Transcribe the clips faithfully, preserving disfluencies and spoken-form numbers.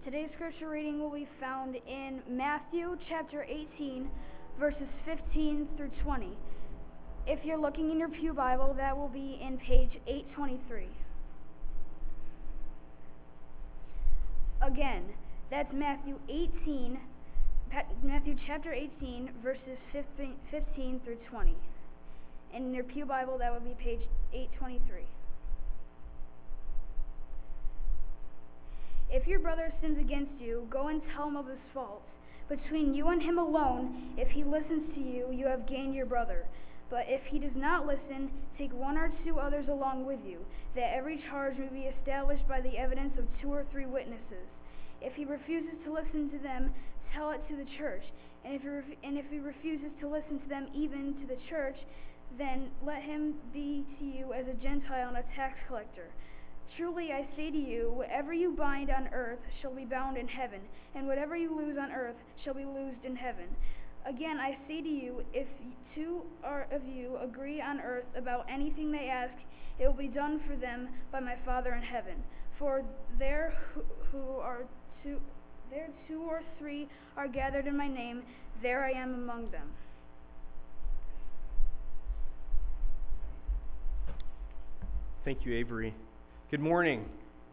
Today's scripture reading will be found in Matthew chapter eighteen, verses fifteen through twenty. If you're looking in your pew Bible, that will be in page eight twenty-three. Again, that's Matthew eighteen, Matthew chapter eighteen, verses fifteen through twenty. And in your pew Bible, that would be page eight twenty-three. If your brother sins against you, go and tell him of his faults. Between you and him alone, if he listens to you, you have gained your brother. But if he does not listen, take one or two others along with you, that every charge may be established by the evidence of two or three witnesses. If he refuses to listen to them, tell it to the church. And if he, ref- and if he refuses to listen to them, even to the church, then let him be to you as a Gentile and a tax collector. Truly I say to you, whatever you bind on earth shall be bound in heaven, and whatever you loose on earth shall be loosed in heaven. Again, I say to you, if two of you agree on earth about anything they ask, it will be done for them by my Father in heaven. For there who, who are two, there two or three are gathered in my name, there I am among them. Thank you, Avery. Good morning.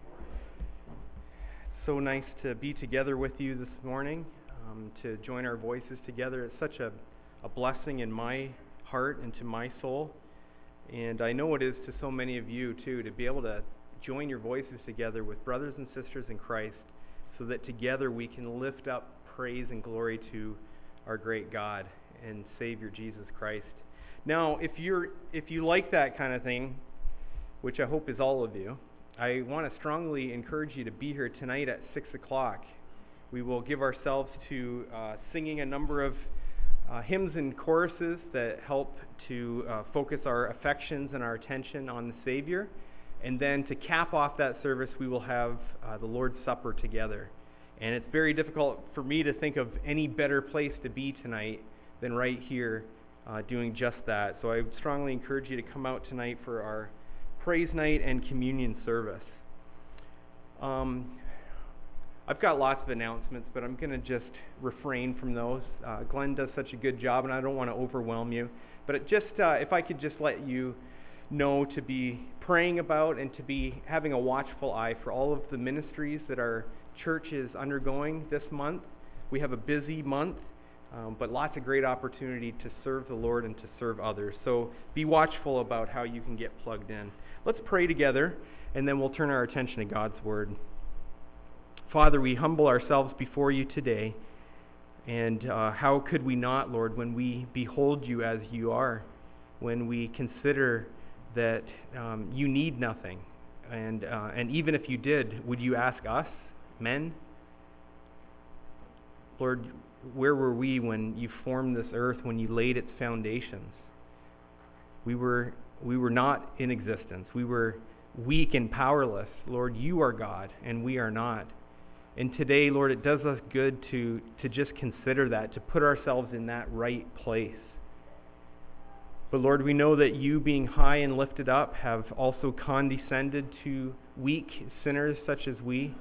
It's so nice to be together with you this morning, um, to join our voices together. It's such a, a blessing in my heart and to my soul. And I know it is to so many of you, too, to be able to join your voices together with brothers and sisters in Christ so that together we can lift up praise and glory to our great God and Savior, Jesus Christ. Now, if you're if you like that kind of thing, which I hope is all of you, I want to strongly encourage you to be here tonight at six o'clock. We will give ourselves to uh, singing a number of uh, hymns and choruses that help to uh, focus our affections and our attention on the Savior. And then to cap off that service, we will have uh, the Lord's Supper together. And it's very difficult for me to think of any better place to be tonight than right here uh, doing just that. So I would strongly encourage you to come out tonight for our praise night and communion service. Um, I've got lots of announcements, but I'm going to just refrain from those. Uh, Glenn does such a good job, and I don't want to overwhelm you. But it just, uh, if I could just let you know to be praying about and to be having a watchful eye for all of the ministries that our church is undergoing this month. We have a busy month, um, but lots of great opportunity to serve the Lord and to serve others. So be watchful about how you can get plugged in. Let's pray together, and then we'll turn our attention to God's Word. Father, we humble ourselves before you today, and uh, how could we not, Lord, when we behold you as you are, when we consider that um, you need nothing, and uh, and even if you did, would you ask us, men? Lord, where were we when you formed this earth, when you laid its foundations? We were we were not in existence. We were weak and powerless. Lord, you are God, and we are not. And today, Lord, it does us good to, to just consider that, to put ourselves in that right place. But Lord, we know that you, being high and lifted up, have also condescended to weak sinners such as we.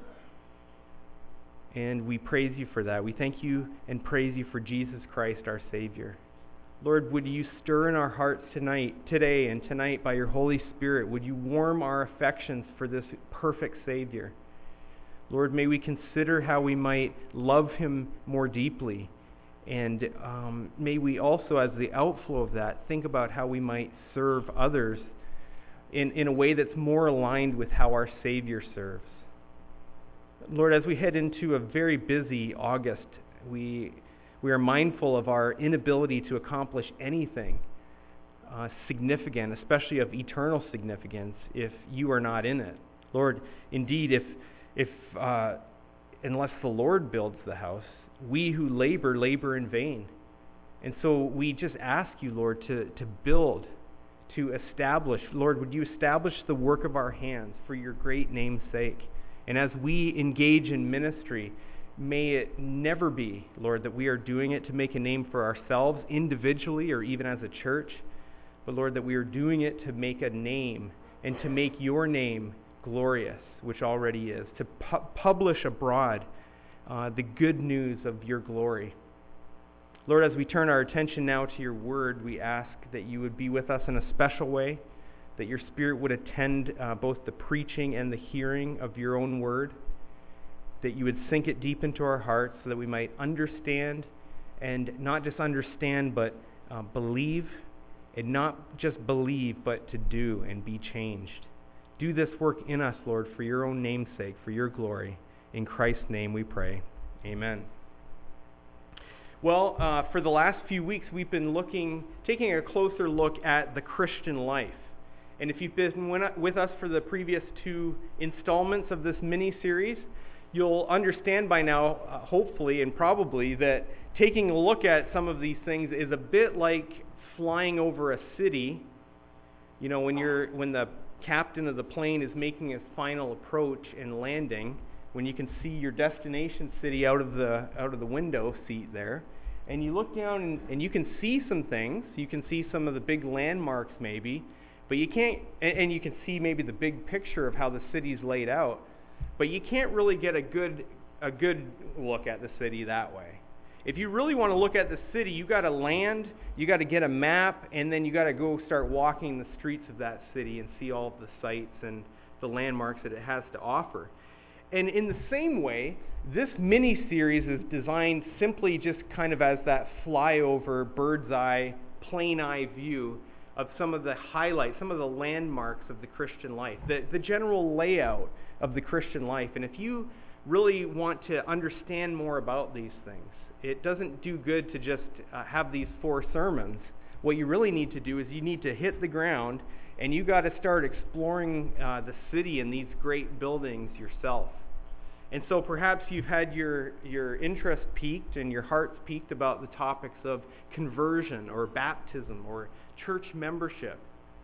And we praise you for that. We thank you and praise you for Jesus Christ, our Savior. Lord, would you stir in our hearts tonight, today and tonight by your Holy Spirit? Would you warm our affections for this perfect Savior? Lord, may we consider how we might love him more deeply. And um, may we also, as the outflow of that, think about how we might serve others in, in a way that's more aligned with how our Savior serves. Lord, as we head into a very busy August, we we are mindful of our inability to accomplish anything uh, significant, especially of eternal significance, if you are not in it. Lord, indeed, if if uh, unless the Lord builds the house, we who labor, labor in vain. And so we just ask you, Lord, to, to build, to establish. Lord, would you establish the work of our hands for your great name's sake? And as we engage in ministry, may it never be, Lord, that we are doing it to make a name for ourselves individually or even as a church, but Lord, that we are doing it to make a name and to make your name glorious, which already is, to pu- publish abroad uh, the good news of your glory. Lord, as we turn our attention now to your word, we ask that you would be with us in a special way, that your Spirit would attend uh, both the preaching and the hearing of your own word, that you would sink it deep into our hearts so that we might understand, and not just understand, but uh, believe, and not just believe, but to do and be changed. Do this work in us, Lord, for your own name's sake, for your glory. In Christ's name we pray. Amen. Well, uh, for the last few weeks, we've been looking, taking a closer look at the Christian life. And if you've been with us for the previous two installments of this mini-series, you'll understand by now, uh, hopefully and probably, that taking a look at some of these things is a bit like flying over a city. You know, when you're when the captain of the plane is making his final approach and landing, when you can see your destination city out of the out of the window seat there, and you look down and, and you can see some things. You can see some of the big landmarks maybe, but you can't, and, and you can see maybe the big picture of how the city's laid out, but you can't really get a good a good look at the city that way. If you really want to look at the city, you got to land, you got to get a map, and then you got to go start walking the streets of that city and see all of the sights and the landmarks that it has to offer. And in the same way, this mini-series is designed simply just kind of as that flyover, bird's eye, plain eye view of some of the highlights, some of the landmarks of the Christian life, the, the general layout of the Christian life. And if you really want to understand more about these things, it doesn't do good to just uh, have these four sermons. What you really need to do is you need to hit the ground, and you got to start exploring uh, the city and these great buildings yourself. And so perhaps you've had your, your interest piqued and your hearts piqued about the topics of conversion or baptism or church membership.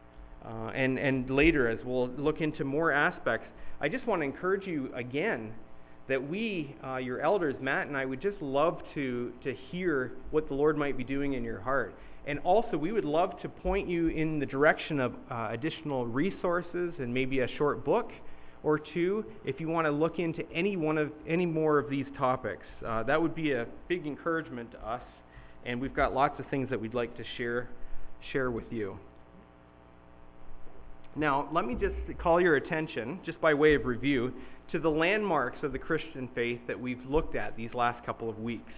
Uh, and, and later, as we'll look into more aspects, I just want to encourage you again that we, uh, your elders, Matt and I, would just love to, to hear what the Lord might be doing in your heart. And also, we would love to point you in the direction of uh, additional resources and maybe a short book or two if you want to look into any one of any more of these topics. Uh, that would be a big encouragement to us, and we've got lots of things that we'd like to share share with you. Now, let me just call your attention, just by way of review, to the landmarks of the Christian faith that we've looked at these last couple of weeks.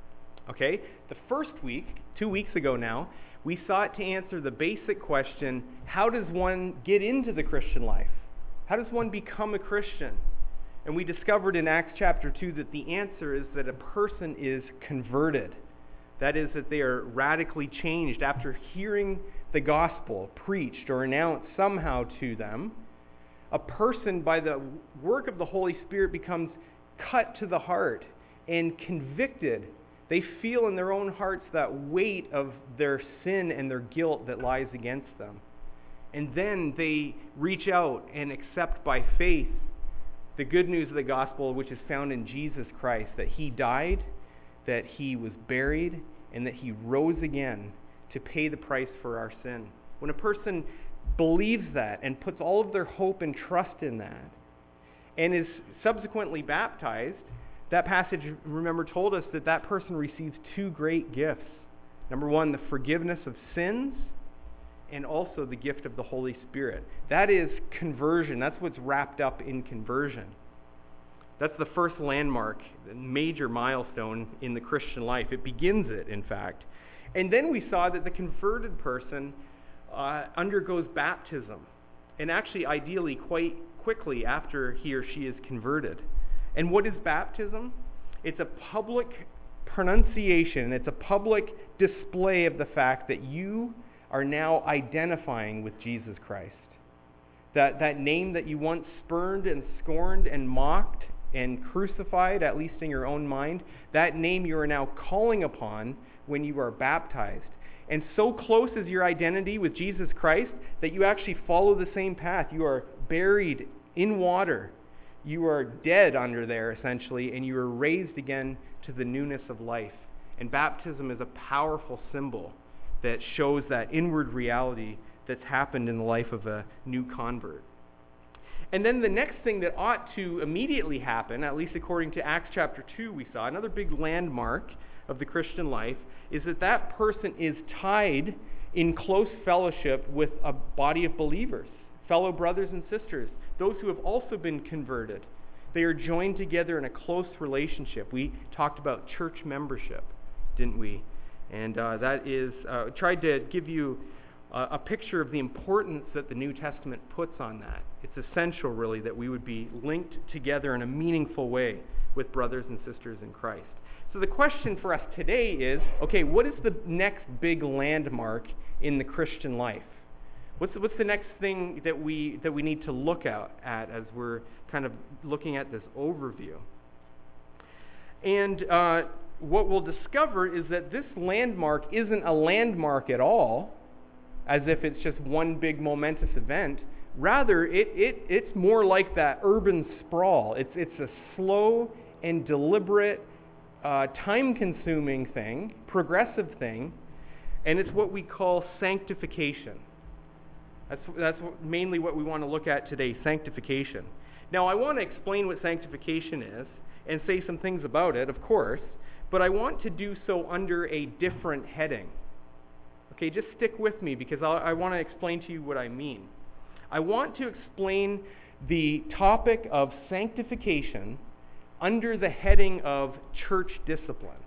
Okay? The first week, two weeks ago now, we sought to answer the basic question, how does one get into the Christian life? How does one become a Christian? And we discovered in Acts chapter two that the answer is that a person is converted. That is, that they are radically changed after hearing the gospel preached or announced somehow to them. A person, by the work of the Holy Spirit, becomes cut to the heart and convicted. They feel in their own hearts that weight of their sin and their guilt that lies against them. And then they reach out and accept by faith the good news of the gospel, which is found in Jesus Christ, that he died, that he was buried, and that he rose again to pay the price for our sin. When a person believes that and puts all of their hope and trust in that and is subsequently baptized, that passage, remember, told us that that person receives two great gifts. Number one, the forgiveness of sins, and also the gift of the Holy Spirit. That is conversion. That's what's wrapped up in conversion. That's the first landmark, the major milestone in the Christian life. It begins it, in fact. And then we saw that the converted person uh, undergoes baptism, and actually ideally quite quickly after he or she is converted. And what is baptism? It's a public pronunciation, it's a public display of the fact that you are now identifying with Jesus Christ. That, that name that you once spurned and scorned and mocked and crucified, at least in your own mind, that name you are now calling upon when you are baptized. And so close is your identity with Jesus Christ that you actually follow the same path. You are buried in water. You are dead under there, essentially, and you are raised again to the newness of life. And baptism is a powerful symbol that shows that inward reality that's happened in the life of a new convert. And then the next thing that ought to immediately happen, at least according to Acts chapter two we saw, another big landmark of the Christian life, is that that person is tied in close fellowship with a body of believers, fellow brothers and sisters, those who have also been converted. They are joined together in a close relationship. We talked about church membership, didn't we? And uh, that is, uh, tried to give you uh, a picture of the importance that the New Testament puts on that. It's essential, really, that we would be linked together in a meaningful way with brothers and sisters in Christ. So the question for us today is, okay, what is the next big landmark in the Christian life? What's the, what's the next thing that we that we need to look out at as we're kind of looking at this overview? And uh, what we'll discover is that this landmark isn't a landmark at all, as if it's just one big momentous event. Rather, it, it it's more like that urban sprawl. It's it's a slow and deliberate, uh, time-consuming thing, progressive thing, and it's what we call sanctification. That's that's mainly what we want to look at today, sanctification. Now, I want to explain what sanctification is and say some things about it, of course, but I want to do so under a different heading. Okay, just stick with me because I'll, I want to explain to you what I mean. I want to explain the topic of sanctification under the heading of church discipline.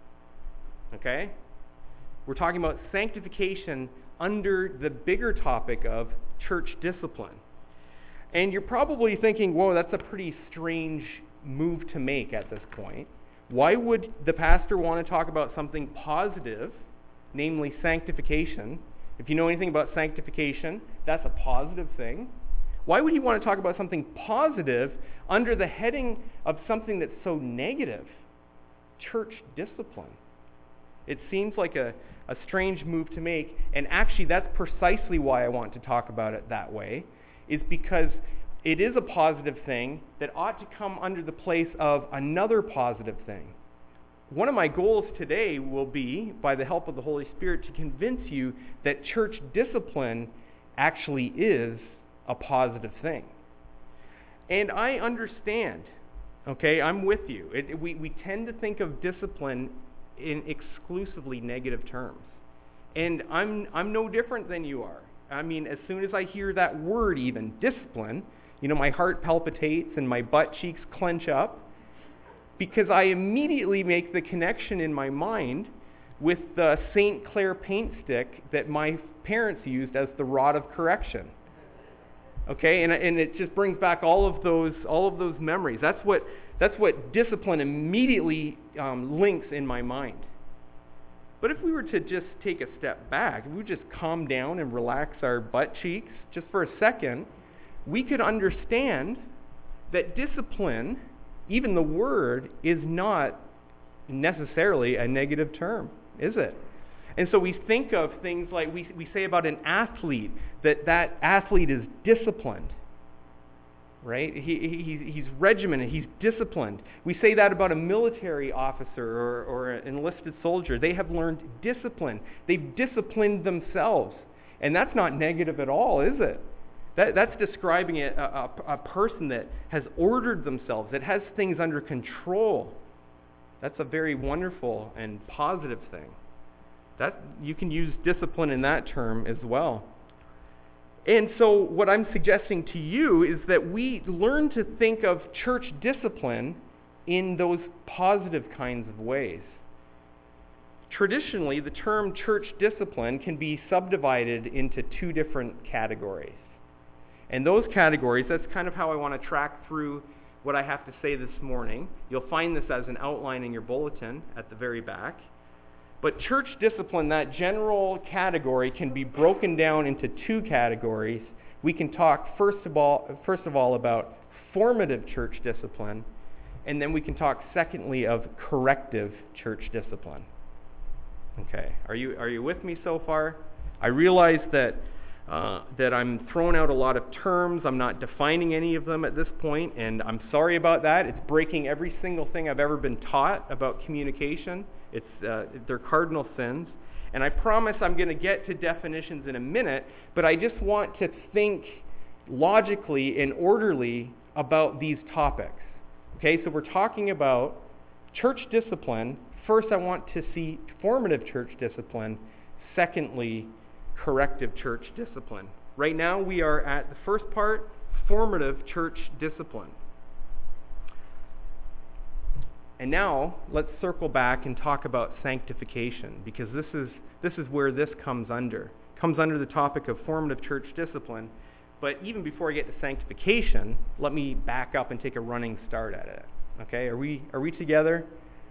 Okay? We're talking about sanctification under the bigger topic of church discipline. And you're probably thinking, whoa, that's a pretty strange move to make at this point. Why would the pastor want to talk about something positive, namely sanctification? If you know anything about sanctification, that's a positive thing. Why would he want to talk about something positive under the heading of something that's so negative? Church discipline. It seems like a, a strange move to make, and actually that's precisely why I want to talk about it that way, is because it is a positive thing that ought to come under the place of another positive thing. One of my goals today will be, by the help of the Holy Spirit, to convince you that church discipline actually is a positive thing. And I understand, okay, I'm with you. It, we, we tend to think of discipline in exclusively negative terms. And I'm I'm no different than you are. I mean, as soon as I hear that word even, discipline, you know, my heart palpitates and my butt cheeks clench up, because I immediately make the connection in my mind with the Saint Clair paint stick that my parents used as the rod of correction. Okay, and and it just brings back all of those all of those memories. That's what that's what discipline immediately um, links in my mind. But if we were to just take a step back, if we would just calm down and relax our butt cheeks just for a second, we could understand that discipline, even the word, is not necessarily a negative term, is it? And so we think of things like we we say about an athlete, that that athlete is disciplined, right? He, he he's regimented, he's disciplined. We say that about a military officer or, or an enlisted soldier. They have learned discipline. They've disciplined themselves. And that's not negative at all, is it? That, that's describing a, a, a person that has ordered themselves, that has things under control. That's a very wonderful and positive thing. That you can use discipline in that term as well. And so what I'm suggesting to you is that we learn to think of church discipline in those positive kinds of ways. Traditionally, the term church discipline can be subdivided into two different categories. And those categories, that's kind of how I want to track through what I have to say this morning. You'll find this as an outline in your bulletin at the very back. But church discipline, that general category, can be broken down into two categories. We can talk first of all, first of all about formative church discipline, and then we can talk secondly of corrective church discipline. Okay, are you are you with me so far? I realize that uh, that I'm throwing out a lot of terms. I'm not defining any of them at this point, and I'm sorry about that. It's breaking every single thing I've ever been taught about communication. It's uh, they're cardinal sins. And I promise I'm going to get to definitions in a minute, but I just want to think logically and orderly about these topics. Okay, so we're talking about church discipline. First, I want to see formative church discipline. Secondly, corrective church discipline. Right now, we are at the first part, formative church discipline. And now, let's circle back and talk about sanctification, because this is this is where this comes under. It comes under the topic of formative church discipline. But even before I get to sanctification, let me back up and take a running start at it. Okay, are we are we together?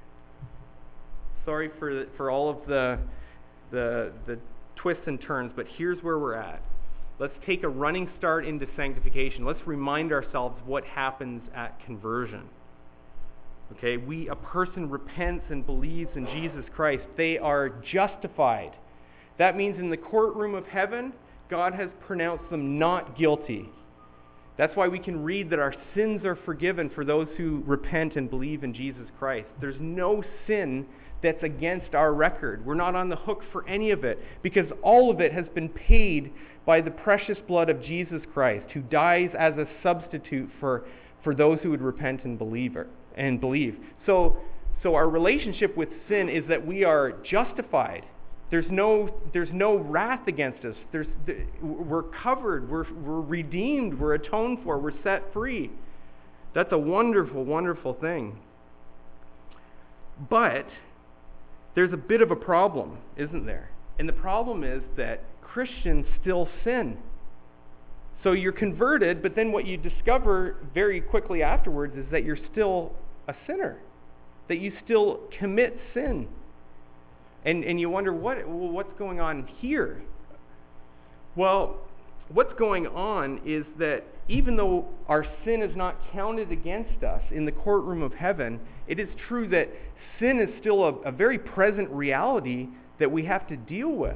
Sorry for for all of the the the twists and turns, but here's where we're at. Let's take a running start into sanctification. Let's remind ourselves what happens at conversion. Okay, we a person repents and believes in Jesus Christ. They are justified. That means in the courtroom of heaven, God has pronounced them not guilty. That's why we can read that our sins are forgiven for those who repent and believe in Jesus Christ. There's no sin that's against our record. We're not on the hook for any of it, because all of it has been paid by the precious blood of Jesus Christ, who dies as a substitute for, for those who would repent and believe and believe. So, so our relationship with sin is that we are justified. There's no, there's no wrath against us. There's, we're covered. We're, we're redeemed. We're atoned for. We're set free. That's a wonderful, wonderful thing. But there's a bit of a problem, isn't there? And the problem is that Christians still sin. So you're converted, but then what you discover very quickly afterwards is that you're still a sinner, that you still commit sin. And and you wonder, what well, what's going on here? Well, what's going on is that even though our sin is not counted against us in the courtroom of heaven, it is true that sin is still a, a very present reality that we have to deal with.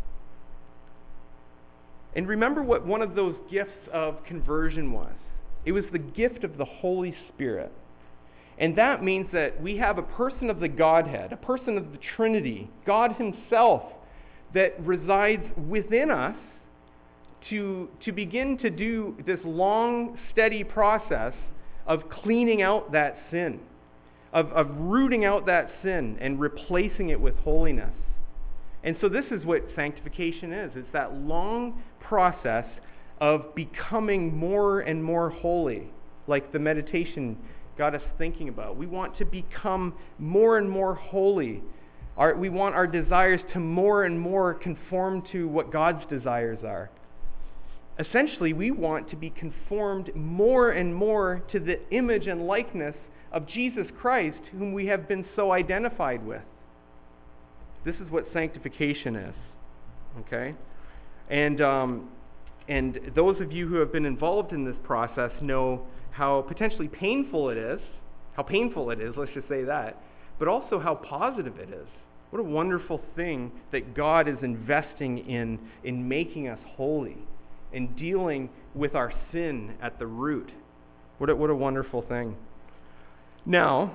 And remember what one of those gifts of conversion was. It was the gift of the Holy Spirit. And that means that we have a person of the Godhead, a person of the Trinity, God himself, that resides within us to, to begin to do this long, steady process of cleaning out that sin, of, of rooting out that sin and replacing it with holiness. And so this is what sanctification is. It's that long process of becoming more and more holy, like the meditation got us thinking about. We want to become more and more holy. Our, we want our desires to more and more conform to what God's desires are. Essentially, we want to be conformed more and more to the image and likeness of Jesus Christ, whom we have been so identified with. This is what sanctification is, okay? And um, and those of you who have been involved in this process know how potentially painful it is, how painful it is, let's just say that, but also how positive it is. What a wonderful thing that God is investing in, in making us holy, in dealing with our sin at the root. What a, what a wonderful thing. Now,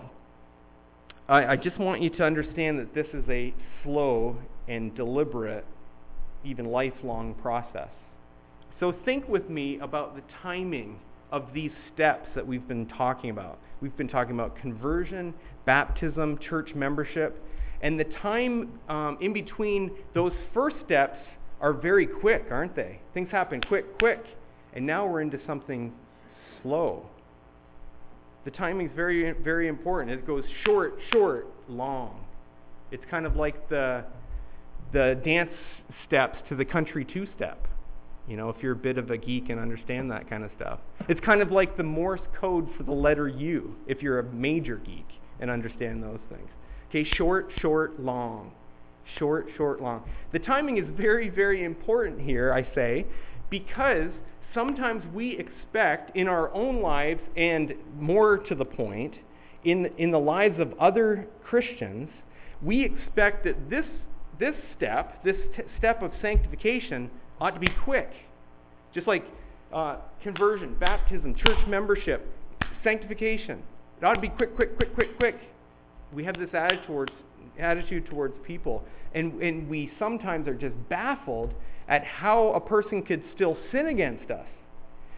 I, I just want you to understand that this is a slow and deliberate, even lifelong process. So think with me about the timing of these steps that we've been talking about. We've been talking about conversion, baptism, church membership, and the time um, in between those first steps are very quick, aren't they? Things happen quick, quick, and now we're into something slow. The timing is very, very important. It goes short, short, long. It's kind of like the the dance steps to the country two-step. You know, if you're a bit of a geek and understand that kind of stuff. It's kind of like the Morse code for the letter U, if you're a major geek and understand those things. Okay, short, short, long. Short, short, long. The timing is very, very important here, I say, because sometimes we expect in our own lives, and more to the point, in, in the lives of other Christians, we expect that this, this step, this t- step of sanctification ought to be quick. Just like uh, conversion, baptism, church membership, sanctification. It ought to be quick, quick, quick, quick, quick. We have this attitude towards, attitude towards people, and, and we sometimes are just baffled at how a person could still sin against us.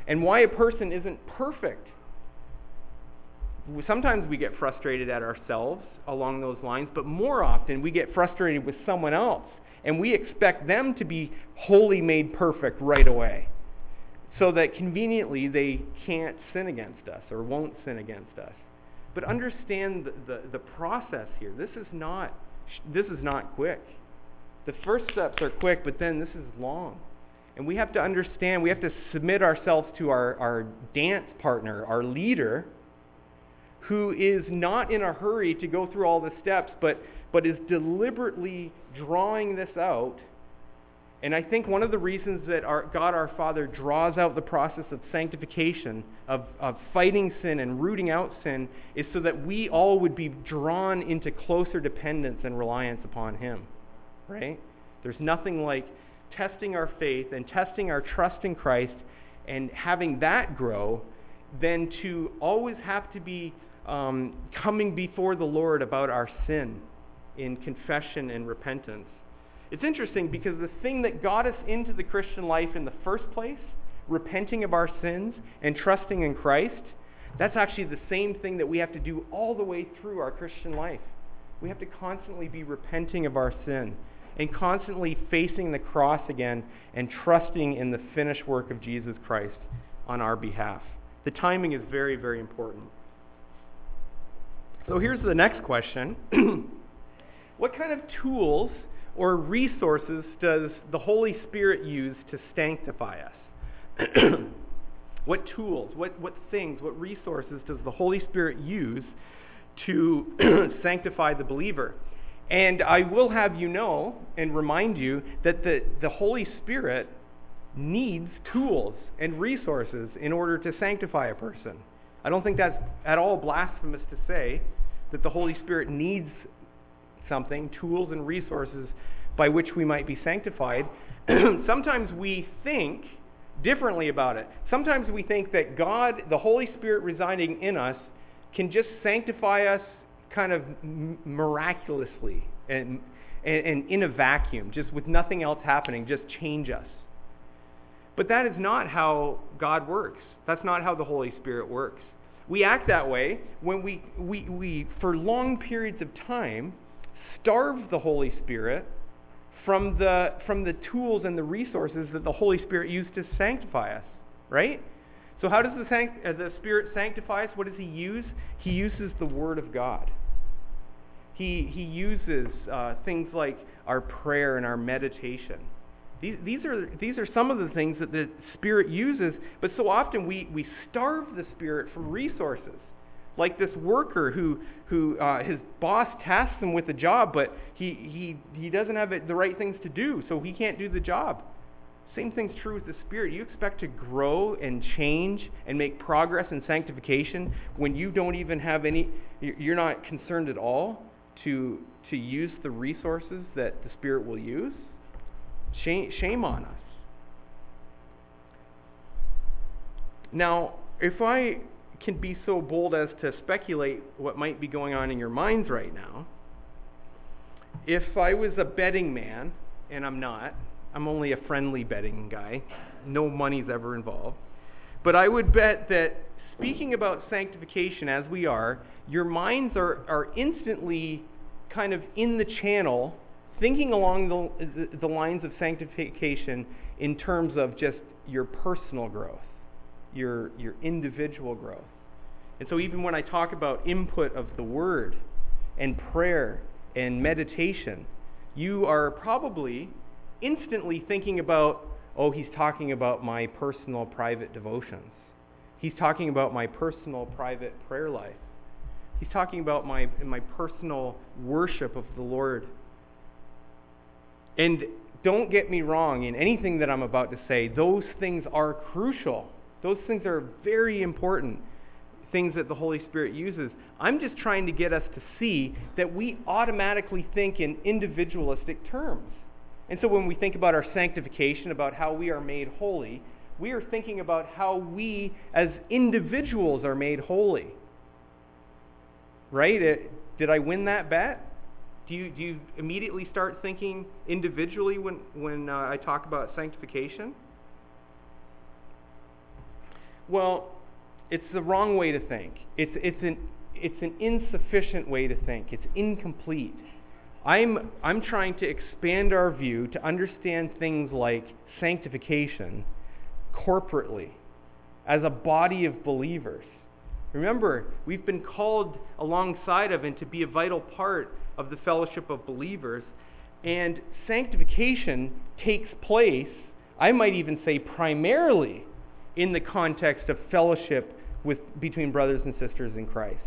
and why a person isn't perfect. Sometimes we get frustrated at ourselves along those lines, but more often we get frustrated with someone else, and we expect them to be wholly made perfect right away, so that conveniently they can't sin against us or won't sin against us. But understand the, the, the process here. This is not this is not quick. The first steps are quick, but then this is long. And we have to understand, we have to submit ourselves to our, our dance partner, our leader, who is not in a hurry to go through all the steps, but, but is deliberately drawing this out. And I think one of the reasons that our God our Father draws out the process of sanctification, of, of fighting sin and rooting out sin, is so that we all would be drawn into closer dependence and reliance upon Him, right? There's nothing like testing our faith and testing our trust in Christ and having that grow than to always have to be um, coming before the Lord about our sin in confession and repentance. It's interesting because the thing that got us into the Christian life in the first place, repenting of our sins and trusting in Christ, that's actually the same thing that we have to do all the way through our Christian life. We have to constantly be repenting of our sin and constantly facing the cross again and trusting in the finished work of Jesus Christ on our behalf. The timing is very, very important. So here's the next question. What kind of tools or resources does the Holy Spirit use to sanctify us? What tools, what, what things, what resources does the Holy Spirit use to sanctify the believer? And I will have you know and remind you that the, the Holy Spirit needs tools and resources in order to sanctify a person. I don't think that's at all blasphemous to say that the Holy Spirit needs something, tools and resources by which we might be sanctified. Sometimes we think differently about it. Sometimes we think that God, the Holy Spirit residing in us, can just sanctify us kind of miraculously and, and, and in a vacuum, just with nothing else happening, just change us. But that is not how God works. That's not how the Holy Spirit works. We act that way when we, we, we for long periods of time, starve the Holy Spirit from the, from the tools and the resources that the Holy Spirit used to sanctify us, right? So how does the, sanct- uh, the Spirit sanctify us? What does He use? He uses the Word of God. He, he uses uh, things like our prayer and our meditation. These, these, are, these are some of the things that the Spirit uses, but so often we, we starve the Spirit from resources. Like this worker who, who uh, his boss tasks him with a job, but he, he, he doesn't have it, the right things to do, so he can't do the job. Same thing's true with the Spirit. You expect to grow and change and make progress in sanctification when you don't even have any, you're not concerned at all to, to use the resources that the Spirit will use? Shame, shame on us. Now, if I can be so bold as to speculate what might be going on in your minds right now, if I was a betting man, and I'm not, I'm only a friendly betting guy, no money's ever involved, but I would bet that speaking about sanctification as we are, your minds are, are instantly kind of in the channel, thinking along the, the, the lines of sanctification in terms of just your personal growth, your, your individual growth. And so even when I talk about input of the Word and prayer and meditation, you are probably instantly thinking about, oh, he's talking about my personal private devotions. He's talking about my personal private prayer life. He's talking about my, my personal worship of the Lord. And don't get me wrong in anything that I'm about to say. Those things are crucial. Those things are very important things that the Holy Spirit uses. I'm just trying to get us to see that we automatically think in individualistic terms. And so when we think about our sanctification, about how we are made holy, we are thinking about how we as individuals are made holy. Right? It, did I win that bet? Do you, do you immediately start thinking individually when, when uh, I talk about sanctification? Well, it's the wrong way to think. It's, it's, an, it's an insufficient way to think. It's incomplete. I'm, I'm trying to expand our view to understand things like sanctification corporately, as a body of believers. Remember, we've been called alongside of and to be a vital part of the fellowship of believers, and sanctification takes place, I might even say primarily, in the context of fellowship with between brothers and sisters in Christ.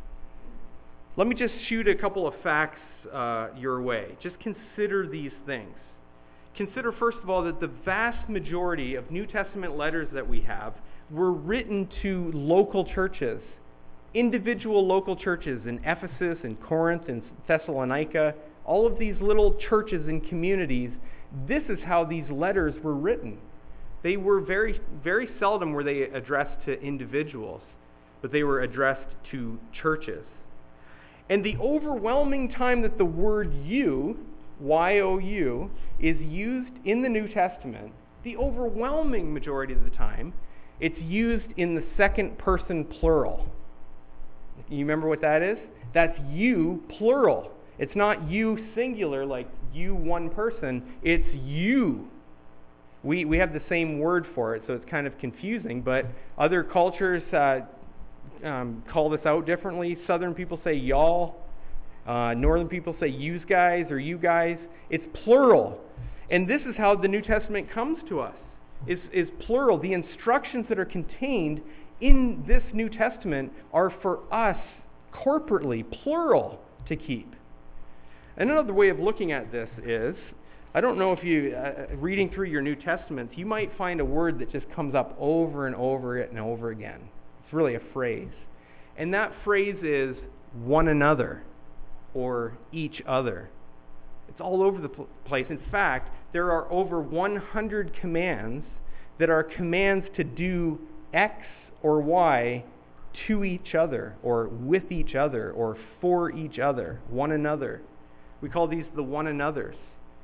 Let me just shoot a couple of facts uh, your way. Just consider these things. Consider, first of all, that the vast majority of New Testament letters that we have were written to local churches, individual local churches in Ephesus and Corinth and Thessalonica, all of these little churches and communities. This is how these letters were written. They were very, very seldom were they addressed to individuals, but they were addressed to churches. And the overwhelming time that the word you, Y O U, is used in the New Testament, the overwhelming majority of the time, it's used in the second person plural. You remember what that is? That's you plural. It's not you singular like you one person. It's you. We we have the same word for it, so it's kind of confusing, but other cultures uh, um, call this out differently. Southern people say y'all. Uh, northern people say yous guys or you guys. It's plural. And this is how the New Testament comes to us. Is is plural. The instructions that are contained in this New Testament are for us corporately, plural, to keep. And another way of looking at this is, I don't know if you, uh, reading through your New Testaments, you might find a word that just comes up over and over it and over again. It's really a phrase. And that phrase is one another or each other. It's all over the place. In fact, there are over one hundred commands that are commands to do X or Y to each other, or with each other, or for each other, one another. We call these the one another's.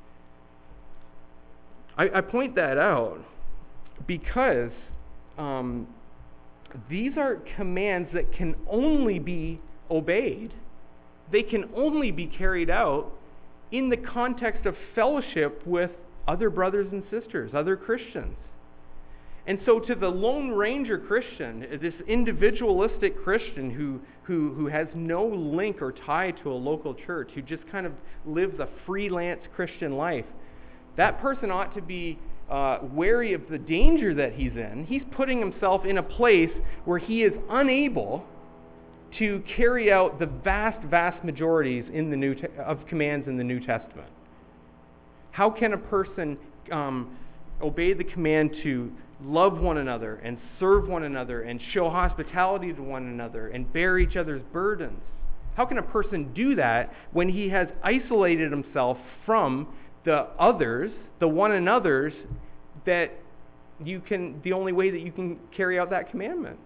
I, I point that out because um, these are commands that can only be obeyed. They can only be carried out in the context of fellowship with other brothers and sisters, other Christians. And so to the Lone Ranger Christian, this individualistic Christian who, who, who has no link or tie to a local church, who just kind of lives a freelance Christian life, that person ought to be uh, wary of the danger that he's in. He's putting himself in a place where he is unable to carry out the vast, vast majorities in the New Te- of commands in the New Testament. How can a person um, obey the command to love one another and serve one another and show hospitality to one another and bear each other's burdens? How can a person do that when he has isolated himself from the others, the one another's, that you can, the only way that you can carry out that commandment?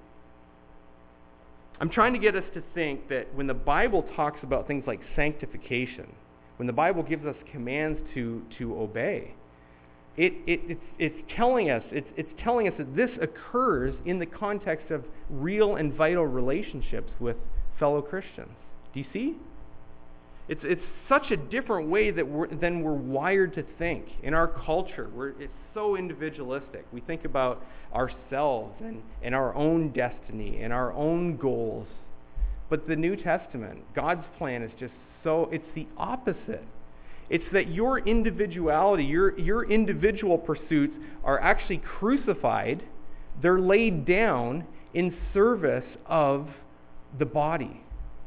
I'm trying to get us to think that when the Bible talks about things like sanctification, when the Bible gives us commands to, to obey, it, it, it's, it's telling us it's, it's telling us that this occurs in the context of real and vital relationships with fellow Christians. Do you see? It's it's such a different way that we're, than we're wired to think. In our culture, we're, it's so individualistic. We think about ourselves and, and our own destiny and our own goals. But the New Testament, God's plan is just so, it's the opposite. It's that your individuality, your, your individual pursuits are actually crucified. They're laid down in service of the body.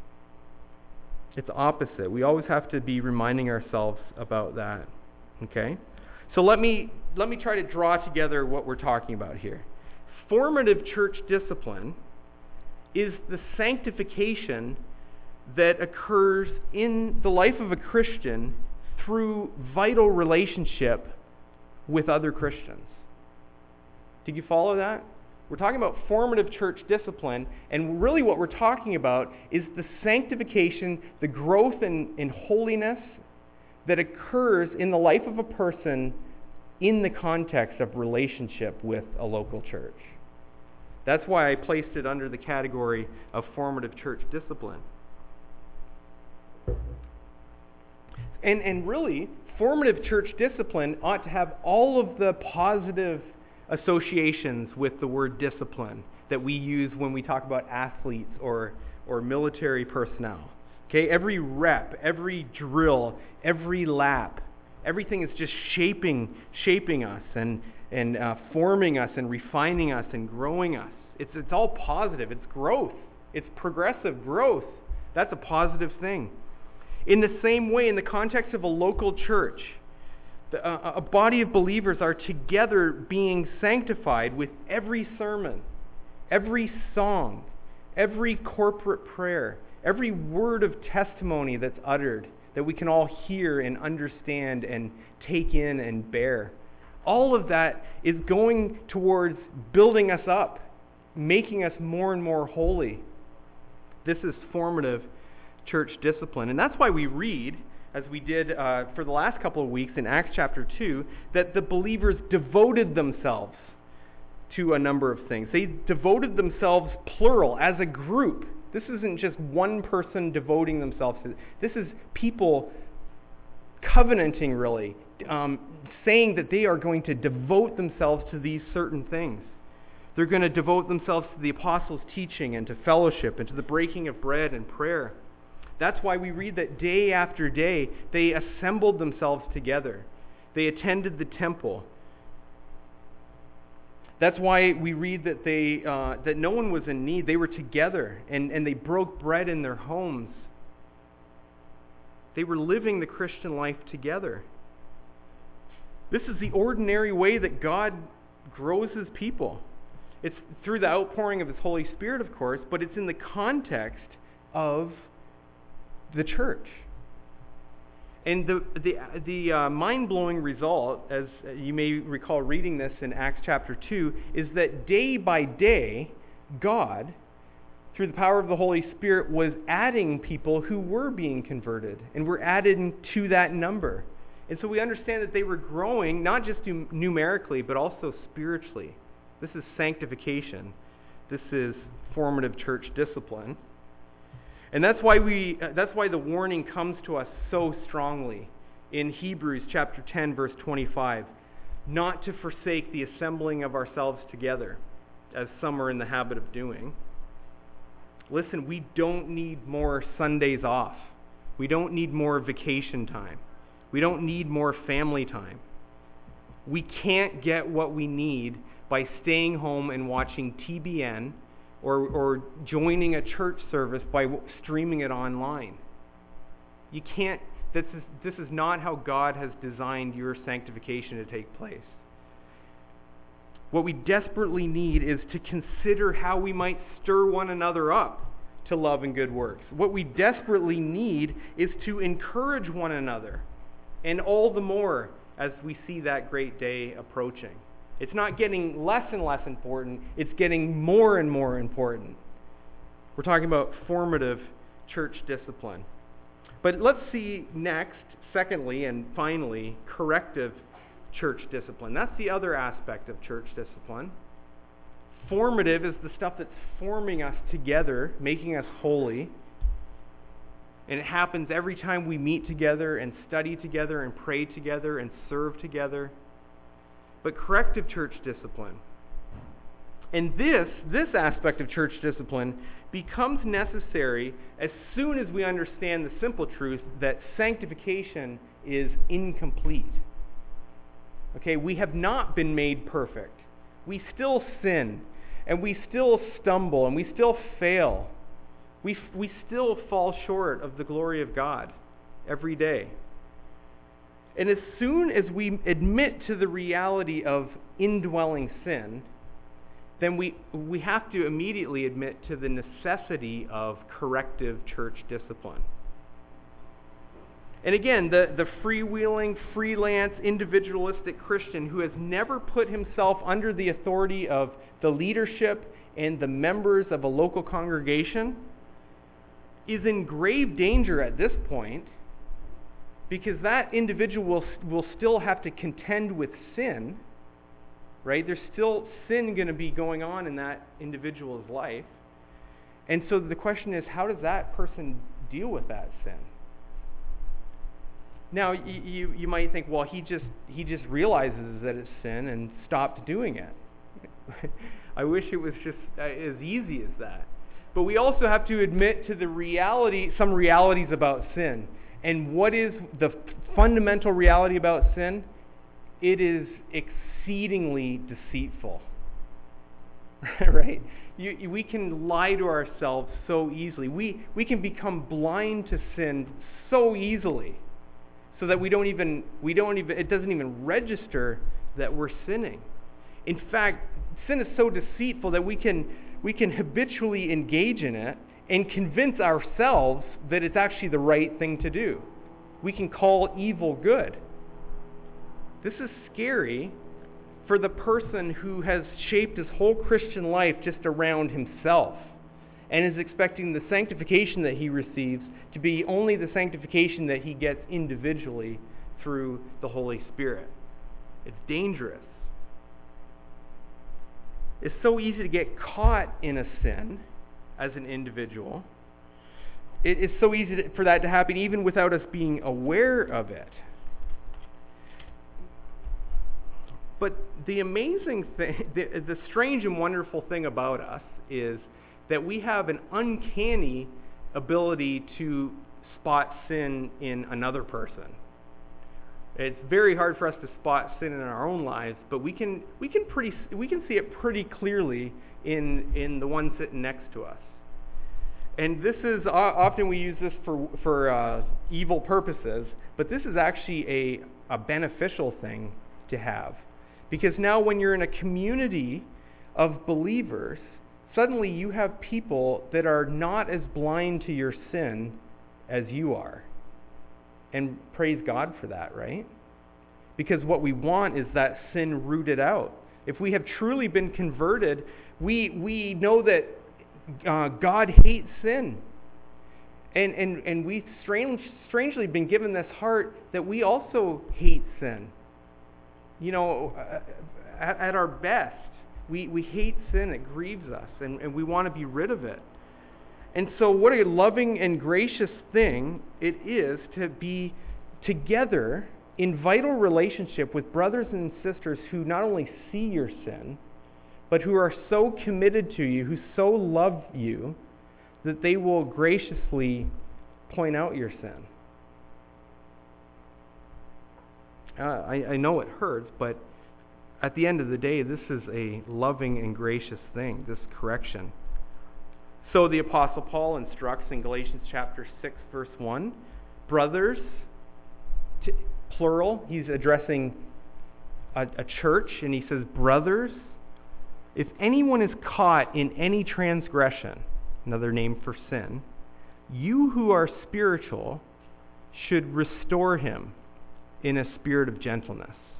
It's opposite. We always have to be reminding ourselves about that. Okay? So let me let me try to draw together what we're talking about here. Formative church discipline is the sanctification that occurs in the life of a Christian through vital relationship with other Christians. Did you follow that? We're talking about formative church discipline, and really what we're talking about is the sanctification, the growth in, in holiness that occurs in the life of a person in the context of relationship with a local church. That's why I placed it under the category of formative church discipline. And, and really, formative church discipline ought to have all of the positive associations with the word discipline that we use when we talk about athletes or, or military personnel. Okay, every rep, every drill, every lap, everything is just shaping, shaping us and, and uh, forming us and refining us and growing us. It's, it's all positive. It's growth. It's progressive growth. That's a positive thing. In the same way, in the context of a local church, the, uh, a body of believers are together being sanctified with every sermon, every song, every corporate prayer, every word of testimony that's uttered that we can all hear and understand and take in and bear. All of that is going towards building us up, making us more and more holy. This is formative church discipline. And that's why we read, as we did uh, for the last couple of weeks in Acts chapter two, that the believers devoted themselves to a number of things. They devoted themselves plural, as a group. This isn't just one person devoting themselves to it. This is people covenanting, really, um, saying that they are going to devote themselves to these certain things. They're going to devote themselves to the apostles' teaching and to fellowship and to the breaking of bread and prayer. That's why we read that day after day they assembled themselves together. They attended the temple. That's why we read that they uh, that no one was in need. They were together and, and they broke bread in their homes. They were living the Christian life together. This is the ordinary way that God grows his people. It's through the outpouring of his Holy Spirit, of course, but it's in the context of the church. And the the the uh, mind-blowing result, as you may recall reading this in Acts chapter two, is that day by day, God, through the power of the Holy Spirit, was adding people who were being converted, and were added to that number. And so we understand that they were growing, not just numerically, but also spiritually. This is sanctification. This is formative church discipline. And that's why we uh, that's why the warning comes to us so strongly in Hebrews chapter ten verse twenty-five, not to forsake the assembling of ourselves together, as some are in the habit of doing. Listen, we don't need more Sundays off. We don't need more vacation time. We don't need more family time. We can't get what we need by staying home and watching T B N or, or joining a church service by streaming it online. You can't, this is, this is not how God has designed your sanctification to take place. What we desperately need is to consider how we might stir one another up to love and good works. What we desperately need is to encourage one another, and all the more as we see that great day approaching. It's not getting less and less important, it's getting more and more important. We're talking about formative church discipline. But let's see next, secondly and finally, corrective church discipline. That's the other aspect of church discipline. Formative is the stuff that's forming us together, making us holy. And it happens every time we meet together and study together and pray together and serve together. But corrective church discipline. And this, this aspect of church discipline becomes necessary as soon as we understand the simple truth that sanctification is incomplete. Okay, we have not been made perfect. We still sin, and we still stumble, and we still fail. We, we still fall short of the glory of God every day. And as soon as we admit to the reality of indwelling sin, then we, we have to immediately admit to the necessity of corrective church discipline. And again, the, the freewheeling, freelance, individualistic Christian who has never put himself under the authority of the leadership and the members of a local congregation is in grave danger at this point, because that individual will, will still have to contend with sin right? There's still sin going to be going on in that individual's life. And so the question is, how does that person deal with that sin? Now, you, you, you might think, well, he just he just realizes that it's sin and stopped doing it. I wish it was just uh, as easy as that. But we also have to admit to the reality, some realities about sin. And what is the f- fundamental reality about sin? It is exceedingly deceitful. Right? You, you, we can lie to ourselves so easily. We, we can become blind to sin so easily, so that we don't even, we don't even, it doesn't even register that we're sinning. In fact, sin is so deceitful that we can, we can habitually engage in it and convince ourselves that it's actually the right thing to do. We can call evil good. This is scary for the person who has shaped his whole Christian life just around himself and is expecting the sanctification that he receives to be only the sanctification that he gets individually through the Holy Spirit. It's dangerous. It's so easy to get caught in a sin as an individual. It is so easy to, for that to happen even without us being aware of it. But the amazing thing, the, the strange and wonderful thing about us is that we have an uncanny ability to spot sin in another person. It's very hard for us to spot sin in our own lives, but we can we can pretty we can see it pretty clearly in in the one sitting next to us. And this is often we use this for for uh, evil purposes, but this is actually a a beneficial thing to have. Because now when you're in a community of believers, suddenly you have people that are not as blind to your sin as you are. And praise God for that, right? Because what we want is that sin rooted out. If we have truly been converted, we we know that uh, God hates sin. And, and, and we've strange, strangely been given this heart that we also hate sin. You know, at, at our best, we, we hate sin. It grieves us, and, and we want to be rid of it. And so what a loving and gracious thing it is to be together in vital relationship with brothers and sisters who not only see your sin, but who are so committed to you, who so love you, that they will graciously point out your sin. Uh, I, I know it hurts, but at the end of the day, this is a loving and gracious thing, this correction. So the Apostle Paul instructs in Galatians chapter six, verse one, brothers, t- plural, he's addressing a, a church, and he says, brothers, if anyone is caught in any transgression, another name for sin, you who are spiritual should restore him in a spirit of gentleness.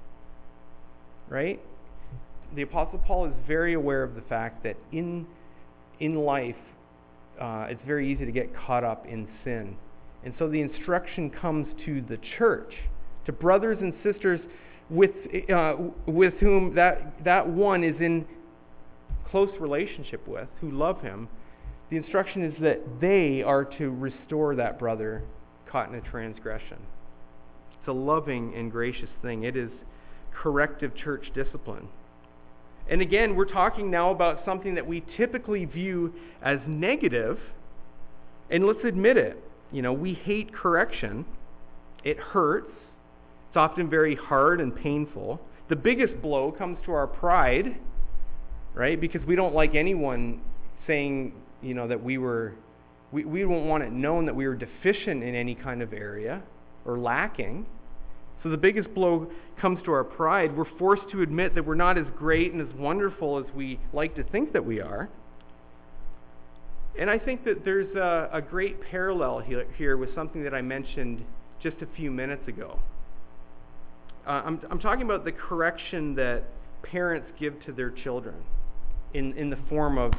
Right? The Apostle Paul is very aware of the fact that in in life, uh, it's very easy to get caught up in sin. And so the instruction comes to the church, to brothers and sisters with uh, with whom that that one is in close relationship with, who love him. The instruction is that they are to restore that brother caught in a transgression. It's a loving and gracious thing. It is corrective church discipline. And again, we're talking now about something that we typically view as negative. And let's admit it. You know, we hate correction. It hurts. It's often very hard and painful. The biggest blow comes to our pride, right? Because we don't like anyone saying, you know, that we were, we, we don't want it known that we were deficient in any kind of area or lacking. So the biggest blow comes to our pride. We're forced to admit that we're not as great and as wonderful as we like to think that we are. And I think that there's a, a great parallel here, here with something that I mentioned just a few minutes ago. Uh, I'm, I'm talking about the correction that parents give to their children in, in the form of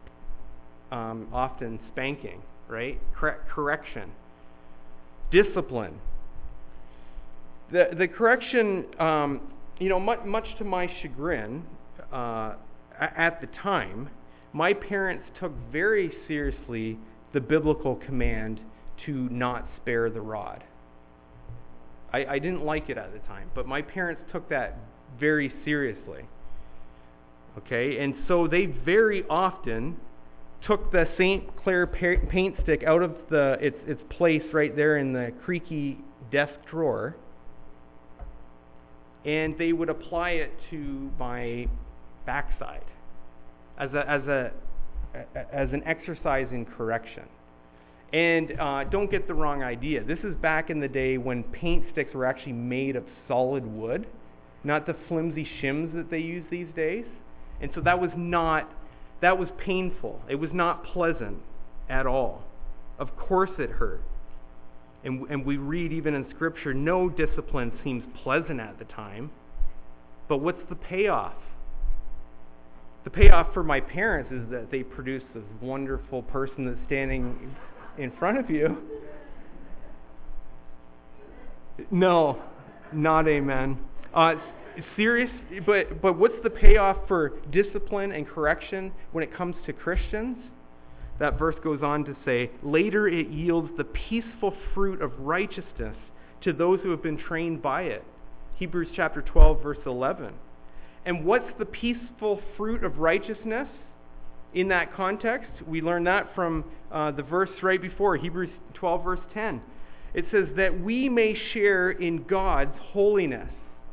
um, often spanking, right? Cor- correction, discipline. The, the correction um, you know, much, much to my chagrin, uh, at the time, my parents took very seriously the biblical command to not spare the rod. I, I didn't like it at the time, but my parents took that very seriously. Okay, and so they very often took the Saint Clair paint stick out of the its its place right there in the creaky desk drawer, and they would apply it to my backside as a as a as an exercise in correction. And uh, don't get the wrong idea. This is back in the day when paint sticks were actually made of solid wood, not the flimsy shims that they use these days. And so that was not, that was painful. It was not pleasant at all. Of course it hurt. And, and we read even in Scripture, no discipline seems pleasant at the time. But what's the payoff? The payoff for my parents is that they produced this wonderful person that's standing in front of you. No, not amen. Uh, serious, but but what's the payoff for discipline and correction when it comes to Christians? That verse goes on to say, later it yields the peaceful fruit of righteousness to those who have been trained by it. Hebrews chapter twelve, verse eleven. And what's the peaceful fruit of righteousness? In that context, we learn that from uh, the verse right before, Hebrews twelve, verse ten. It says that we may share in God's holiness.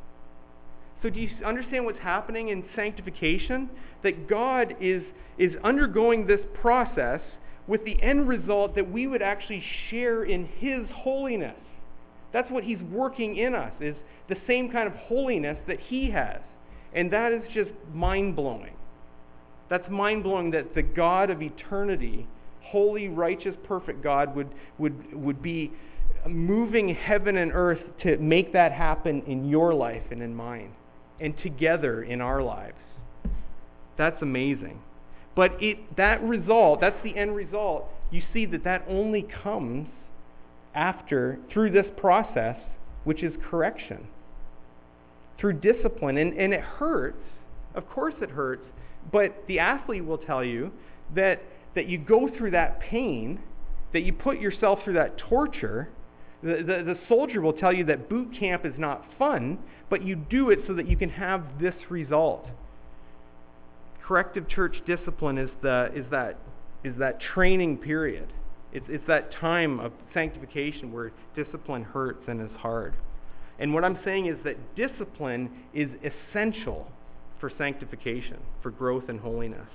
So do you understand what's happening in sanctification? That God is, is undergoing this process with the end result that we would actually share in His holiness. That's what He's working in us, is the same kind of holiness that He has. And that is just mind-blowing. That's mind-blowing that the God of eternity, holy, righteous, perfect God, would, would, would be moving heaven and earth to make that happen in your life and in mine, and together in our lives. That's amazing. But it that result, that's the end result, you see that that only comes after, through this process, which is correction. Through discipline. And, and it hurts. Of course it hurts. But the athlete will tell you that, that you go through that pain, that you put yourself through that torture. The, the, the soldier will tell you that boot camp is not fun, but you do it so that you can have this result. Corrective church discipline is the is that is that training period. It's it's that time of sanctification where discipline hurts and is hard. And what I'm saying is that discipline is essential for sanctification, for growth and holiness.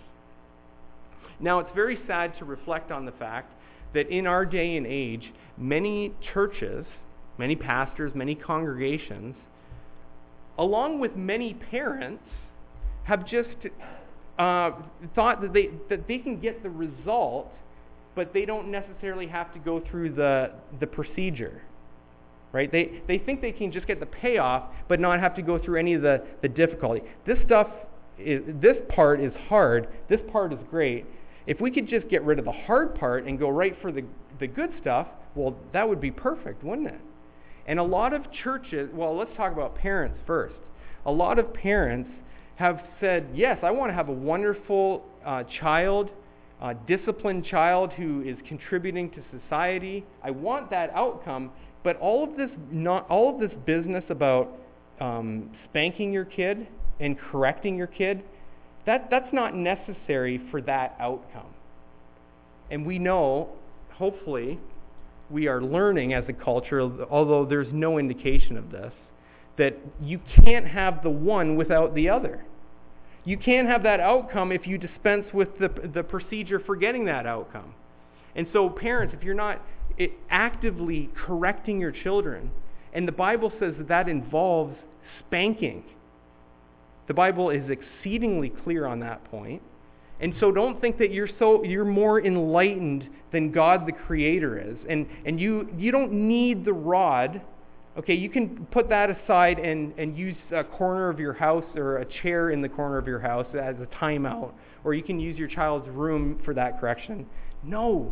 Now, it's very sad to reflect on the fact that in our day and age, many churches, many pastors, many congregations, along with many parents, have just uh, thought that they that they can get the result, but they don't necessarily have to go through the the procedure. Right? They they think they can just get the payoff, but not have to go through any of the, the difficulty. This stuff, is, this part is hard. This part is great. If we could just get rid of the hard part and go right for the, the good stuff, well, that would be perfect, wouldn't it? And a lot of churches, well, let's talk about parents first. A lot of parents have said, yes, I want to have a wonderful uh, child, a disciplined child who is contributing to society. I want that outcome. But all of this, not all of this business about um, spanking your kid and correcting your kid, that that's not necessary for that outcome. And we know, hopefully, we are learning as a culture, although there's no indication of this, that you can't have the one without the other. You can't have that outcome if you dispense with the the procedure for getting that outcome. And so, parents, if you're not It actively correcting your children. And the Bible says that that involves spanking. The Bible is exceedingly clear on that point. And so don't think that you're so you're more enlightened than God the Creator is. And and you you don't need the rod. Okay, you can put that aside and, and use a corner of your house or a chair in the corner of your house as a timeout. Or you can use your child's room for that correction. No.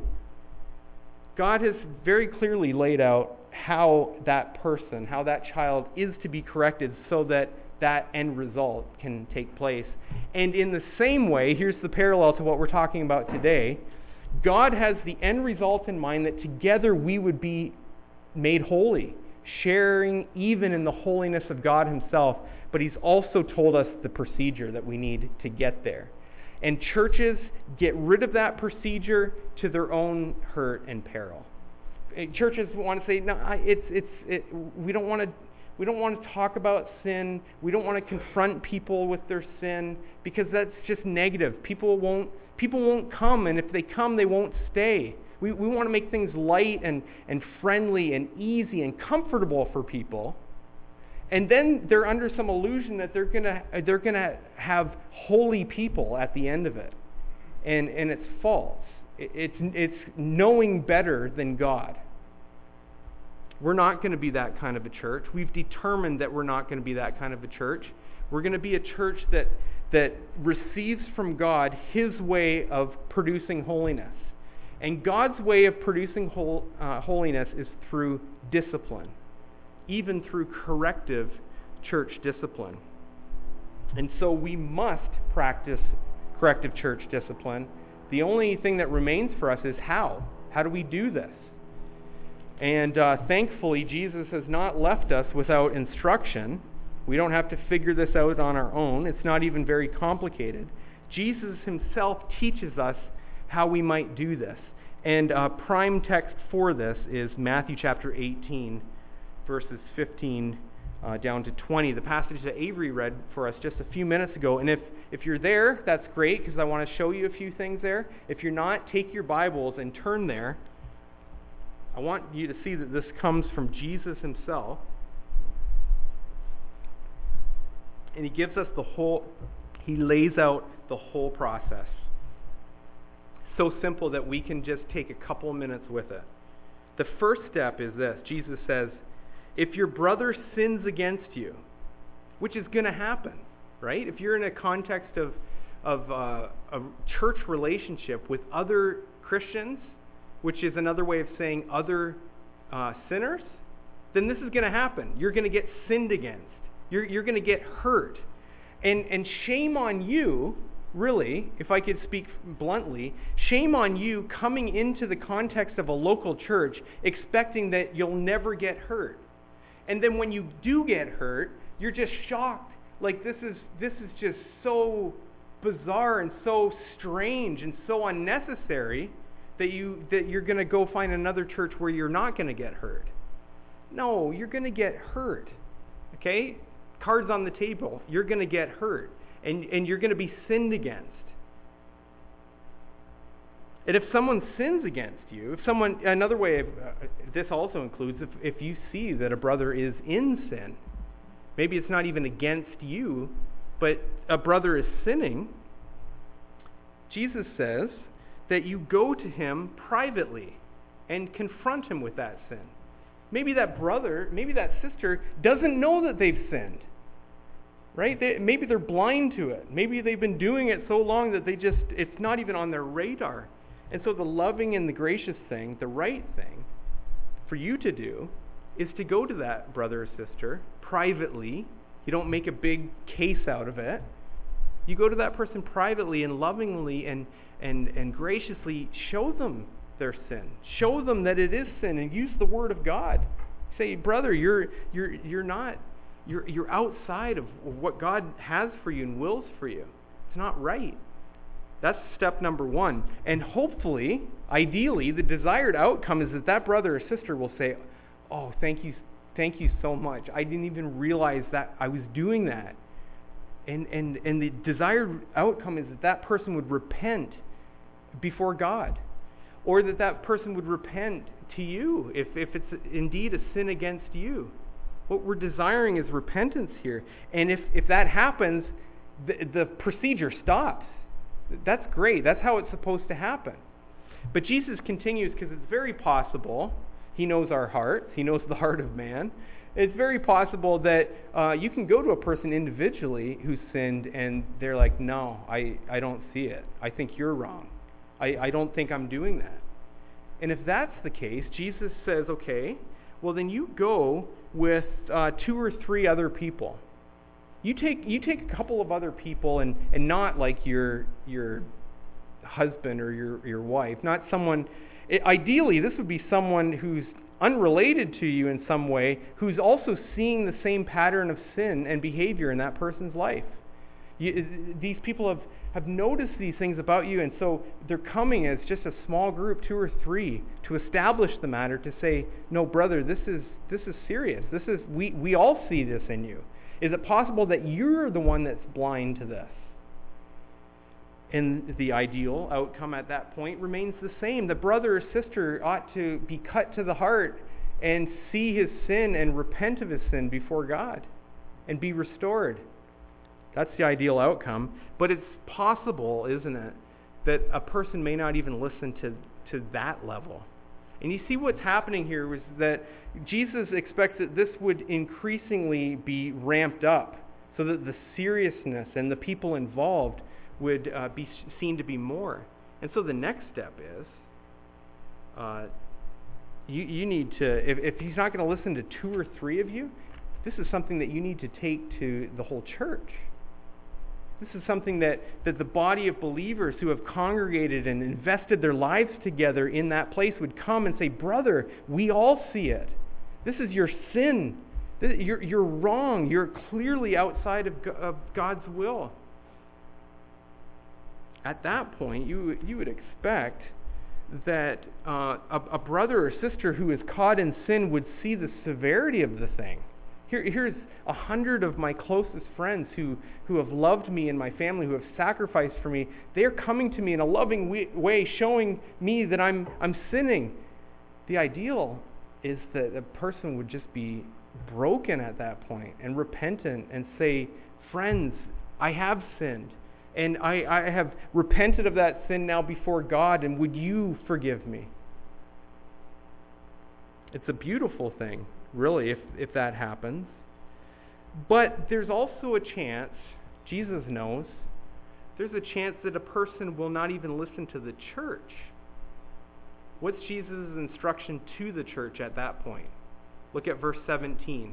God has very clearly laid out how that person, how that child is to be corrected so that that end result can take place. And in the same way, here's the parallel to what we're talking about today. God has the end result in mind that together we would be made holy, sharing even in the holiness of God himself. But he's also told us the procedure that we need to get there. And churches get rid of that procedure to their own hurt and peril. Churches want to say, no, it's it's it, we don't want to we don't want to talk about sin. We don't want to confront people with their sin because that's just negative. People won't people won't come, and if they come, they won't stay. We we want to make things light and and friendly and easy and comfortable for people. And then they're under some illusion that they're gonna they're gonna have holy people at the end of it, and and it's false. It's it's knowing better than God. We're not going to be that kind of a church. We've determined that we're not going to be that kind of a church. We're going to be a church that that receives from God his way of producing holiness, and God's way of producing hol- uh, holiness is through discipline. Even through corrective church discipline. And so we must practice corrective church discipline. The only thing that remains for us is how. How do we do this? And uh, thankfully, Jesus has not left us without instruction. We don't have to figure this out on our own. It's not even very complicated. Jesus himself teaches us how we might do this. And uh, prime text for this is Matthew chapter eighteen, verses fifteen uh, down to twenty, the passage that Avery read for us just a few minutes ago. And if, if you're there, that's great, because I want to show you a few things there. If you're not, take your Bibles and turn there. I want you to see that this comes from Jesus himself. And he gives us the whole, he lays out the whole process. So simple that we can just take a couple of minutes with it. The first step is this. Jesus says, if your brother sins against you, which is going to happen, right? If you're in a context of, of uh, a church relationship with other Christians, which is another way of saying other uh, sinners, then this is going to happen. You're going to get sinned against. You're, you're going to get hurt. And, and shame on you, really, if I could speak bluntly, shame on you coming into the context of a local church expecting that you'll never get hurt. And then when you do get hurt, you're just shocked. Like, this is this is just so bizarre and so strange and so unnecessary that, you, that you're going to go find another church where you're not going to get hurt. No, you're going to get hurt. Okay? Cards on the table. You're going to get hurt. And, and you're going to be sinned against. And if someone sins against you, if someone, another way of, uh, this also includes if, if you see that a brother is in sin, maybe it's not even against you, but a brother is sinning, Jesus says that you go to him privately and confront him with that sin. Maybe that brother, maybe that sister doesn't know that they've sinned. Right? They, maybe they're blind to it. Maybe they've been doing it so long that they just, it's not even on their radar. And so the loving and the gracious thing, the right thing for you to do is to go to that brother or sister privately. You don't make a big case out of it. You go to that person privately and lovingly and, and, and graciously show them their sin. Show them that it is sin and use the word of God. Say, brother, you're, you're, you're not, You're, you're outside of what God has for you and wills for you. It's not right. That's step number one. And hopefully, ideally, the desired outcome is that that brother or sister will say, oh, thank you, thank you so much. I didn't even realize that I was doing that. And, and, and the desired outcome is that that person would repent before God. Or that that person would repent to you if, if it's indeed a sin against you. What we're desiring is repentance here. And if, if that happens, the, the procedure stops. That's great. That's how it's supposed to happen. But Jesus continues because it's very possible, he knows our hearts, he knows the heart of man. It's very possible that uh, you can go to a person individually who's sinned and they're like, no, I, I don't see it. I think you're wrong. I, I don't think I'm doing that. And if that's the case, Jesus says, okay, well then you go with uh, two or three other people. You take you take a couple of other people, and, and not like your your husband or your, your wife, not someone, it, ideally this would be someone who's unrelated to you in some way, who's also seeing the same pattern of sin and behavior in that person's life. You, these people have, have noticed these things about you, and so they're coming as just a small group, two or three, to establish the matter, to say, no, brother, this is this is serious. This is we, we all see this in you. Is it possible that you're the one that's blind to this? And the ideal outcome at that point remains the same. The brother or sister ought to be cut to the heart and see his sin and repent of his sin before God and be restored. That's the ideal outcome. But it's possible, isn't it, that a person may not even listen to, to that level. And you see what's happening here is that Jesus expects that this would increasingly be ramped up so that the seriousness and the people involved would uh, be seen to be more. And so the next step is, uh, you, you need to, if, if he's not going to listen to two or three of you, this is something that you need to take to the whole church. This is something that, that the body of believers who have congregated and invested their lives together in that place would come and say, brother, we all see it. This is your sin. You're, you're wrong. You're clearly outside of, of God's will. At that point, you, you would expect that uh, a, a brother or sister who is caught in sin would see the severity of the thing. Here, here's a hundred of my closest friends who, who have loved me and my family, who have sacrificed for me. They're coming to me in a loving way, showing me that I'm, I'm sinning. The ideal is that a person would just be broken at that point and repentant and say, friends, I have sinned. And I, I have repented of that sin now before God, and would you forgive me? It's a beautiful thing, really, if, if that happens. But there's also a chance, Jesus knows, there's a chance that a person will not even listen to the church. What's Jesus' instruction to the church at that point? Look at verse seventeen.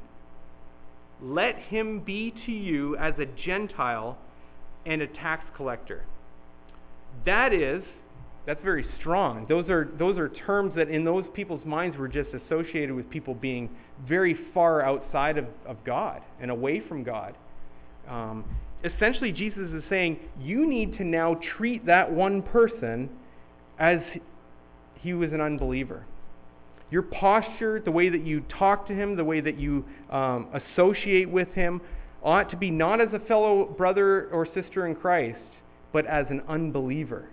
Let him be to you as a Gentile and a tax collector. That is, that's very strong. Those are those are terms that in those people's minds were just associated with people being very far outside of, of God and away from God. Um, essentially, Jesus is saying, you need to now treat that one person as he was an unbeliever. Your posture, the way that you talk to him, the way that you um, associate with him, ought to be not as a fellow brother or sister in Christ, but as an unbeliever.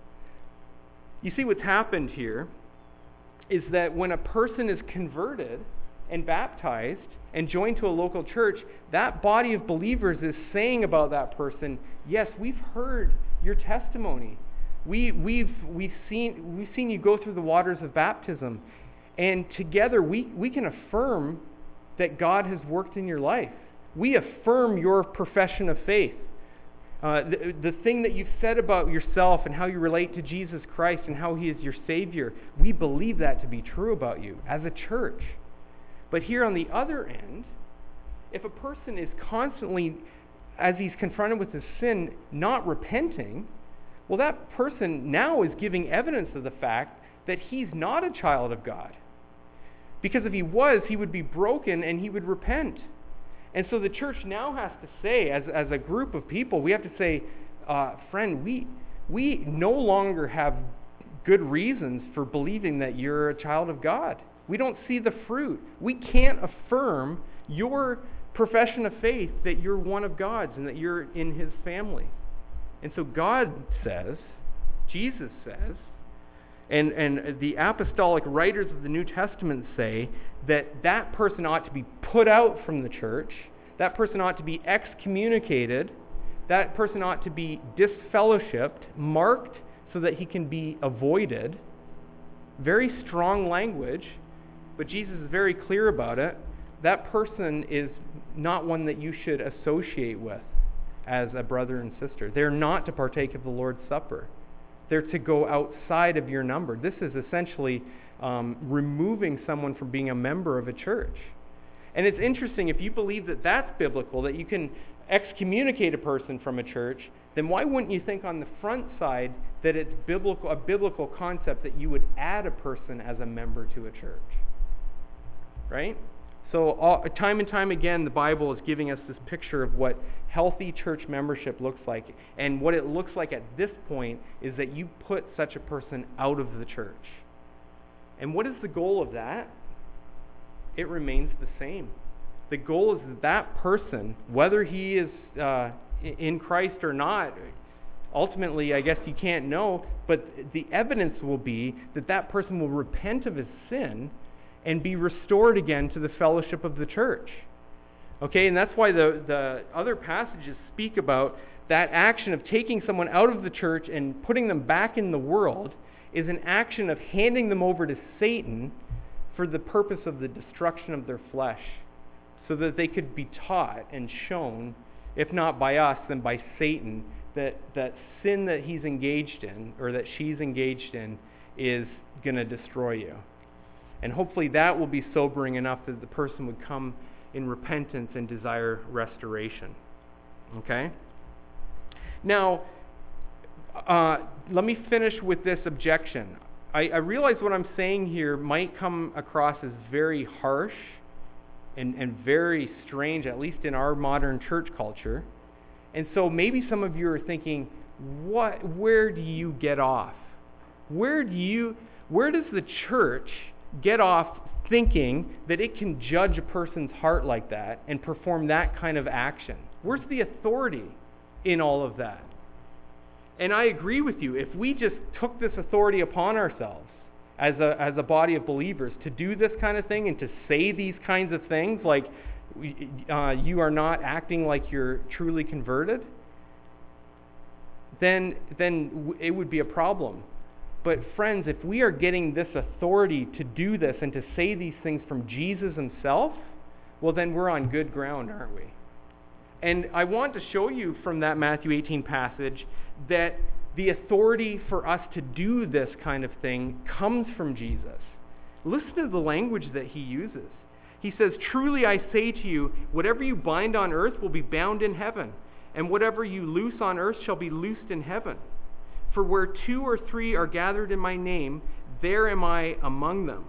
You see, what's happened here is that when a person is converted and baptized and joined to a local church, that body of believers is saying about that person, yes, we've heard your testimony. We, we've, we've, seen, we've seen you go through the waters of baptism. And together we, we can affirm that God has worked in your life. We affirm your profession of faith. Uh, the, the thing that you've said about yourself and how you relate to Jesus Christ and how he is your Savior, we believe that to be true about you as a church. But here on the other end, if a person is constantly, as he's confronted with his sin, not repenting, well, that person now is giving evidence of the fact that he's not a child of God. Because if he was, he would be broken and he would repent. And so the church now has to say, as, as a group of people, we have to say, uh, friend, we, we no longer have good reasons for believing that you're a child of God. We don't see the fruit. We can't affirm your profession of faith that you're one of God's and that you're in his family. And so God says, Jesus says, and, and the apostolic writers of the New Testament say that that person ought to be put out from the church, that person ought to be excommunicated, that person ought to be disfellowshipped, marked so that he can be avoided. Very strong language, but Jesus is very clear about it. That person is not one that you should associate with as a brother and sister. They're not to partake of the Lord's Supper. They're to go outside of your number. This is essentially um, removing someone from being a member of a church. And it's interesting, if you believe that that's biblical, that you can excommunicate a person from a church, then why wouldn't you think on the front side that it's biblical, a biblical concept that you would add a person as a member to a church? Right? So all, time and time again, the Bible is giving us this picture of what healthy church membership looks like. And what it looks like at this point is that you put such a person out of the church. And what is the goal of that? It remains the same. The goal is that that person, whether he is uh, in Christ or not, ultimately, I guess you can't know, but the evidence will be that that person will repent of his sin and be restored again to the fellowship of the church. Okay, and that's why the, the other passages speak about that action of taking someone out of the church and putting them back in the world is an action of handing them over to Satan for the purpose of the destruction of their flesh, so that they could be taught and shown, if not by us, then by Satan, that, that sin that he's engaged in, or that she's engaged in, is going to destroy you. And hopefully that will be sobering enough that the person would come in repentance and desire restoration. Okay? Now, uh, let me finish with this objection. I, I realize what I'm saying here might come across as very harsh and, and very strange, at least in our modern church culture. And so maybe some of you are thinking, what? Where do you get off? Where do you, where does the church get off thinking that it can judge a person's heart like that and perform that kind of action? Where's the authority in all of that? And I agree with you. If we just took this authority upon ourselves as a as a body of believers to do this kind of thing and to say these kinds of things, like uh, you are not acting like you're truly converted, then then it would be a problem. But friends, if we are getting this authority to do this and to say these things from Jesus himself, well, then we're on good ground, aren't we? And I want to show you from that Matthew eighteen passage that the authority for us to do this kind of thing comes from Jesus. Listen to the language that he uses. He says, "Truly I say to you, whatever you bind on earth will be bound in heaven, and whatever you loose on earth shall be loosed in heaven. For where two or three are gathered in my name, there am I among them."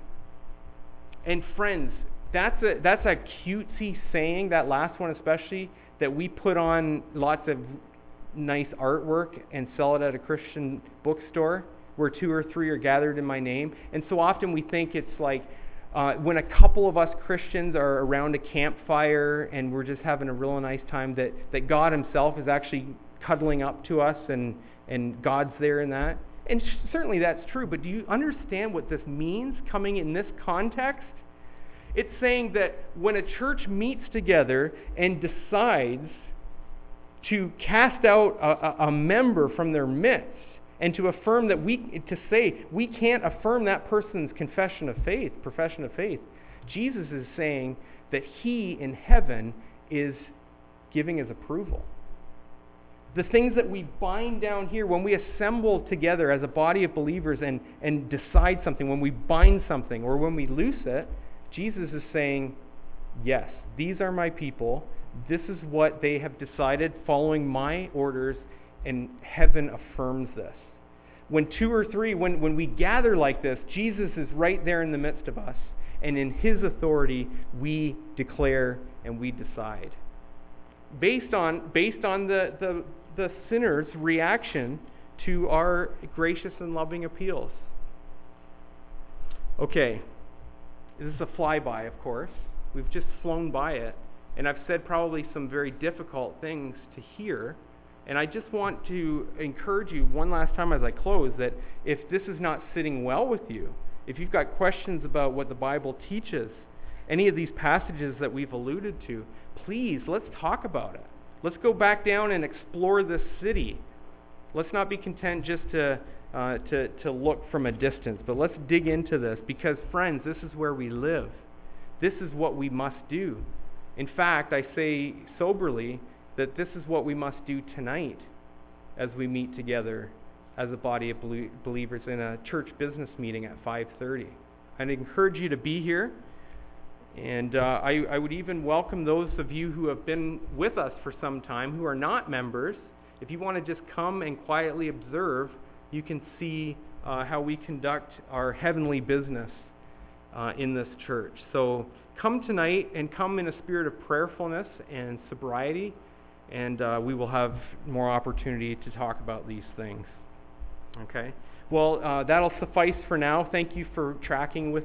And friends, that's a that's a cutesy saying, that last one especially, that we put on lots of nice artwork and sell it at a Christian bookstore, where two or three are gathered in my name. And so often we think it's like uh, when a couple of us Christians are around a campfire and we're just having a real nice time, that, that God himself is actually cuddling up to us and, and God's there in that. And sh- certainly that's true, but do you understand what this means coming in this context? It's saying that when a church meets together and decides to cast out a, a, a member from their midst and to affirm that we, to say we can't affirm that person's confession of faith, profession of faith, Jesus is saying that he in heaven is giving his approval. The things that we bind down here, when we assemble together as a body of believers and, and decide something, when we bind something or when we loose it, Jesus is saying, yes, these are my people. This is what they have decided following my orders, and heaven affirms this. When two or three, when, when we gather like this, Jesus is right there in the midst of us, and in his authority, we declare and we decide. Based on, based on the, the, the sinner's reaction to our gracious and loving appeals. Okay. This is a flyby, of course. We've just flown by it. And I've said probably some very difficult things to hear. And I just want to encourage you one last time as I close that if this is not sitting well with you, if you've got questions about what the Bible teaches, any of these passages that we've alluded to, please, let's talk about it. Let's go back down and explore this city. Let's not be content just to Uh, to, to look from a distance. But let's dig into this, because, friends, this is where we live. This is what we must do. In fact, I say soberly that this is what we must do tonight as we meet together as a body of believers in a church business meeting at five thirty. I'd encourage you to be here. And uh, I, I would even welcome those of you who have been with us for some time who are not members. If you want to just come and quietly observe, you can see uh, how we conduct our heavenly business uh, in this church. So come tonight and come in a spirit of prayerfulness and sobriety, and uh, we will have more opportunity to talk about these things. Okay? Well, uh, that'll suffice for now. Thank you for tracking with